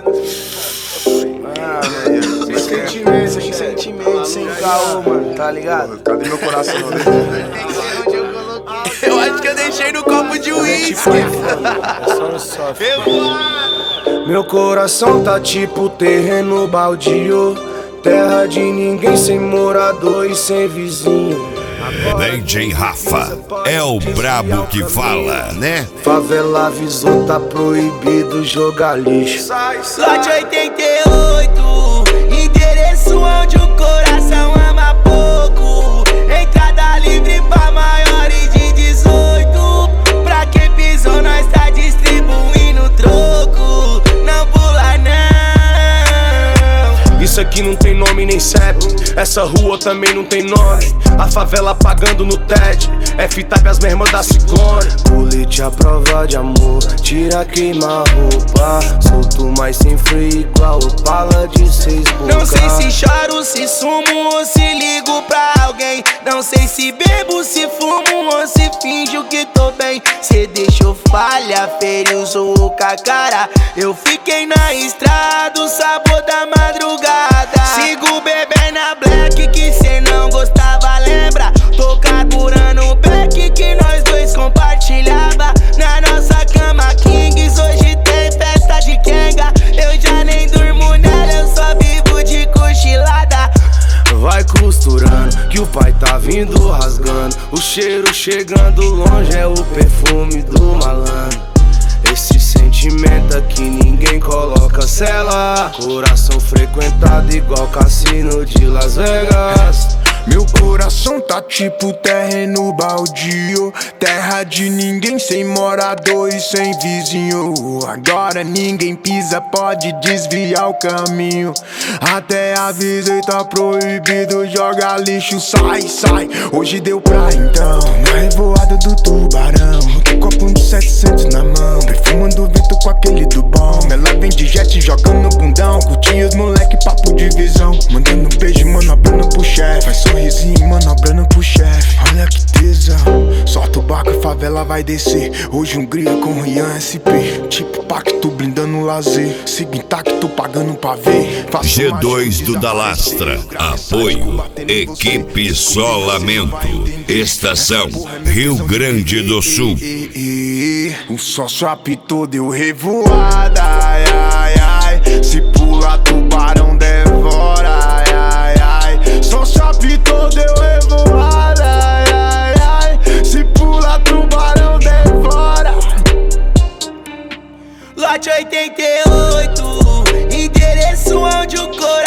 Sem sentimento, sem caô, mano, tá ligado? Cadê meu coração? Eu acho que eu deixei no copo de uísque. Meu coração tá tipo terreno baldio, terra de ninguém, sem morador e sem vizinho. DJ Rafa é o brabo que fala, né? Favela avisou, tá proibido jogar lixo. Lote 88, endereço onde o coração ama pouco. Entrada livre pra maiores de 18. Pra quem pisou, nós tá distribuindo troco. Não pula não. Isso aqui não tem nome nem CEP, essa rua também não tem nome. A favela pagando no TED, é fita com as minhas irmãs da Ciclone. Colete à prova de amor, tira, queima a roupa. Solto, mas sem freio, igual bala de 6 bocas. Não sei se choro, se sumo ou se ligo pra alguém. Não sei se bebo, se fumo ou se finjo que tô bem. Cê deixou falha, feriu, zoou com a cara. Eu fiquei na estrada, o sabor da madrugada. Sigo bebendo na black que cê não gostava, lembra? Tô carburando o beck que nós dois compartilhava. Na nossa cama Kings, hoje tem festa de Kenga. Eu já nem durmo nela, eu só vivo de cochilada. Vai costurando, que o pai tá vindo rasgando. O cheiro chegando longe é o perfume do malandro. Esse sentimento aqui ninguém coloca cela. Coração frequentado igual cassino de Las Vegas. Meu coração tá tipo terreno baldio, terra de ninguém, sem morador e sem vizinho. Agora ninguém pisa, pode desviar o caminho. Até avisei, tá proibido jogar lixo. Sai, sai, hoje deu pra então. Na revoada do tubarão, que copo de 700 na mão, perfumando o vento com aquele do bom. Ela vem de jet jogando no bundão, curti os moleque, papo de visão. Mandando beijo, manobrando pro chefe, faz sorrisinho, manobrando pro chefe. Olha que tesão, solta o barco, a favela vai descer. Hoje um grilo com Rian SP, tipo pacto blindando o lazer. Sigo intacto, pagando pra ver. G2 do Dalastra, apoio, equipe Isolamento, estação Rio Grande do Sul. O sócio apitou, deu revoada, ai, ai, ai. Se pula, tubarão devora, ai, ai, ai. Sócio apitou, deu revoada, ai, ai, ai. Se pula, tubarão devora. Lote 88, endereço onde o coração